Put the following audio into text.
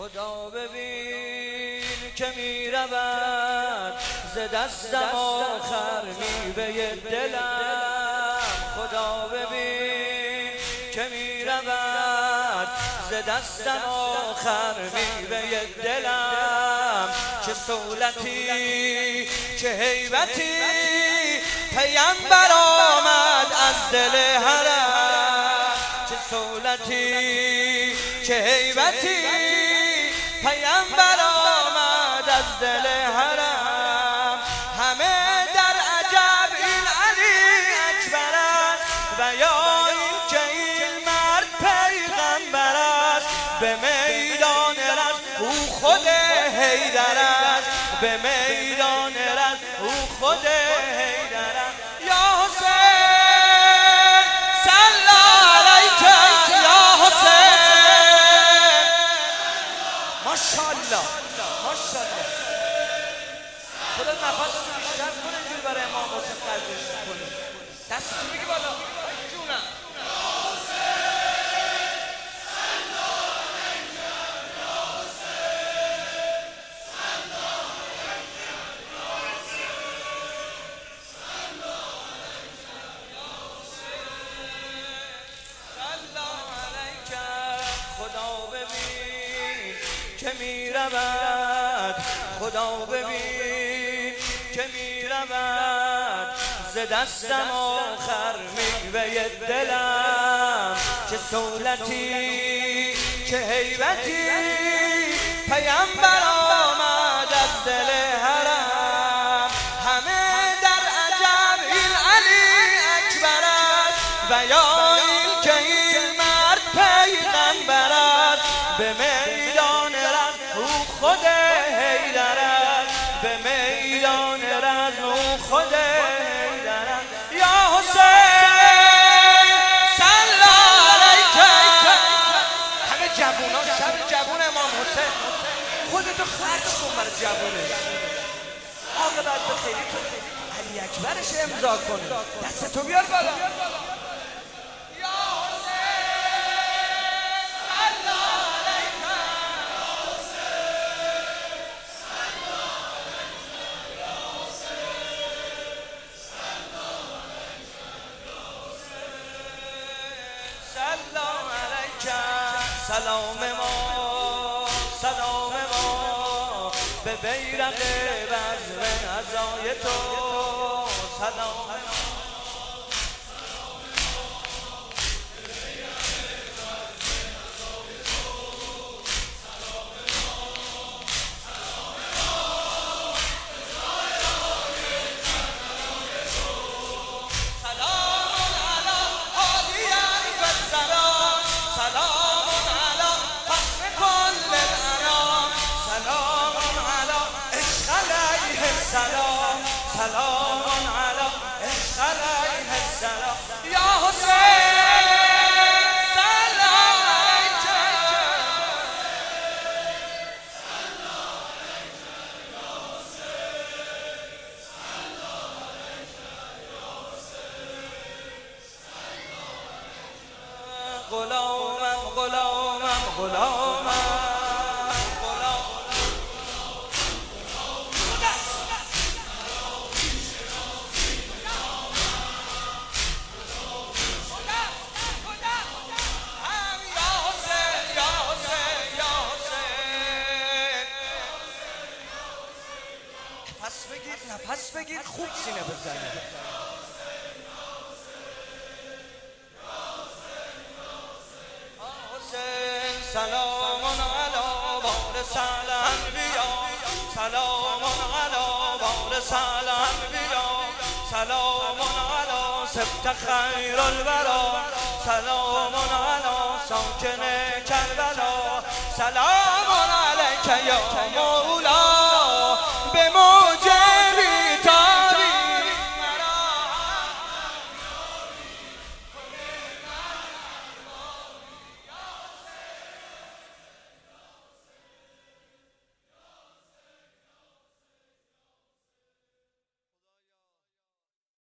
خدا ببین که میرود ز دستم آخر میوه دلم. خدا ببین که میرود ز دستم آخر میوه دلم. چه سولتی چه هیبتی پیامبر آمد از دل حرم. چه سولتی چه هیبتی پیامبر آمد از دل حرم. همه در عجب این علی اکبر است و یا این که این مرد پیغمبر است. به میدان رفت او خود حیدر است، به میدان رفت او خود حیدر است. یا حسین صلی علیک یا حسین. ماشاءالله ماشاءالله. خدا نفسشو بیشتر کنه اینجوری برای امام حسین قدرش کنه. دستتو بگی بالا جونم. که میرود خدا ببین که میرود ز دستم آخر میوه دلم. چه سولتی چه هیبتی پیامبر آمد از دل حرم. همه در عجب این علی اکبر است و یا این که این مرد پیغمبر است. به میدان خود حیدر است، به میدان رزم او خود حیدر است. یا حسین صلی علیک. همه جوونا شب جوون امام حسین خودتو خرج کن برای جوونش. عاقبت به خیلی تو علی اکبرش امضا کنه. دستتو بیار بالا. سلام ما به بیرق بزم عزای تو. سلام سلام علی عشق علیه السلام. یا حسین سلام علیک. غلامم غلامم غلامم. نفس بگیر خوب سینه بزنید. حسین سلام علی وارث الانبیا. سلام علی وارث الانبیا. سلام علی سبط خیر الورا. سلام علی ساکن کربلا. سلام علیک یا مولا به موجبی